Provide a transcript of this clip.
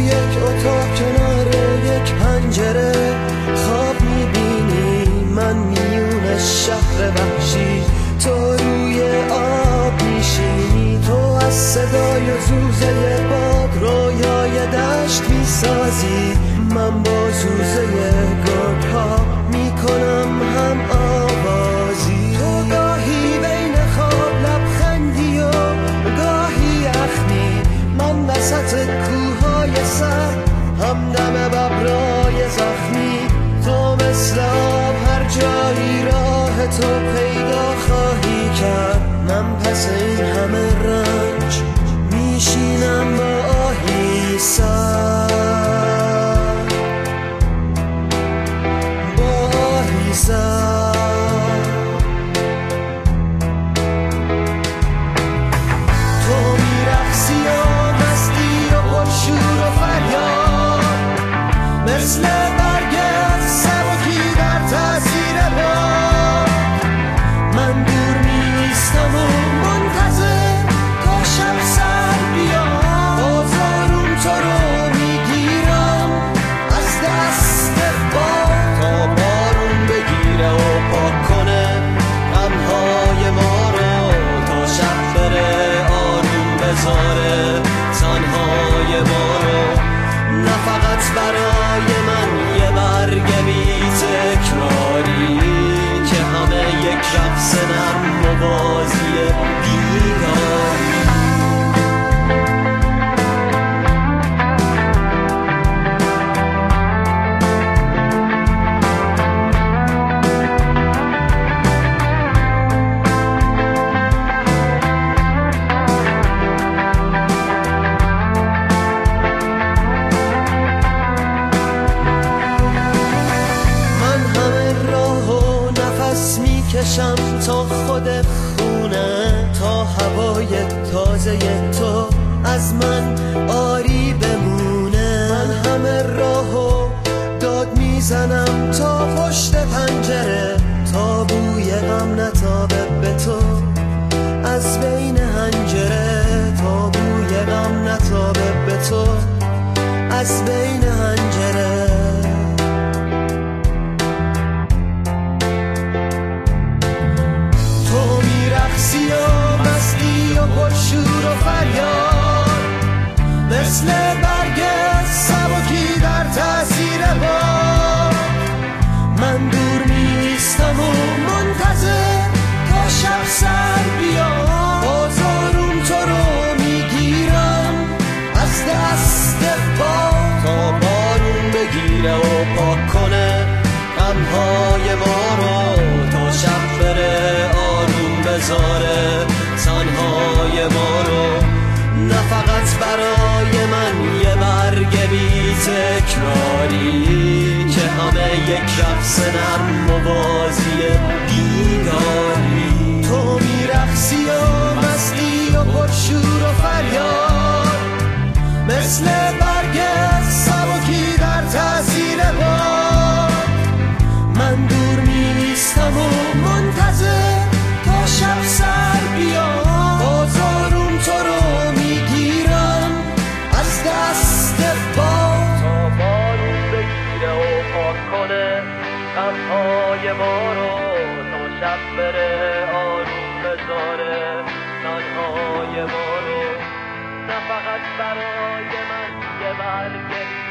یک اتاق کنار یک پنجره خواب میبینی، من میون شهر وحشی، تو روی آب میشینی، تو از صدای زوزه باد رویای دشت میسازی، من با زوزه گرگ ها میکنم هم آوازی. تو گاهی بین خواب لبخندی و گاهی یخنی، من وسط کوههای سر همدم ببرای زخمی، تو مثل آب هر جایی راه تو پیدا خواهی کرد، من پس این همه رنج میشینم با آهی سر، با آهی سر. تو میرقصی و مستی و پرشور و فریاد، مثل برگت سبکی در تاثیر باد، من دور نیستم و منتظر تا شب سر بیاد، بازارم تو رو میگیرم از دست باد، تا بارون بگیره و پاک کنه غمهای ما رو، تا شب بره آروم بذاره تنهای ما رو، نه فقط برای من یه برگ بی تکراری که همه یک رقص نرم و بازی بیگاری. میکشم تا خود خونه، تا هوای تازه تو از من آری بمونه، من همه راهو داد میزنم تا پشت پنجره، تا بوی غم نتابه به تو از بین حنجره، تا بوی غم نتابه به تو از بین حنجره. رقصی و مستی و پرشور و فریاد، مثل برگ سبکی در تاثیر باد، من دور نیستم و منتظر تا شب سر بیاد، بازارم تو رو میگیرم از دست باد، تا بارون بگیره و پاک کنه غمهای ما رو، تا شب بره بذاره تنهای ما رو، نه فقط برای من یه برگ بی تکراری که همه یک رقص نرم و بازی بیگاری. تو میرقصی و مستی و پرشور و فریاد، مثل برگ سبکی در تاثیر باد، من دور نیستم و منتظر شب سر بیاد، بازارم تو رو میگیرم از دست باد، تا بارون بگیره و پاک کنه غمهای ما رو، تا شب بره آروم بذاره تنهای ما رو، نه فقط برای من یه برگ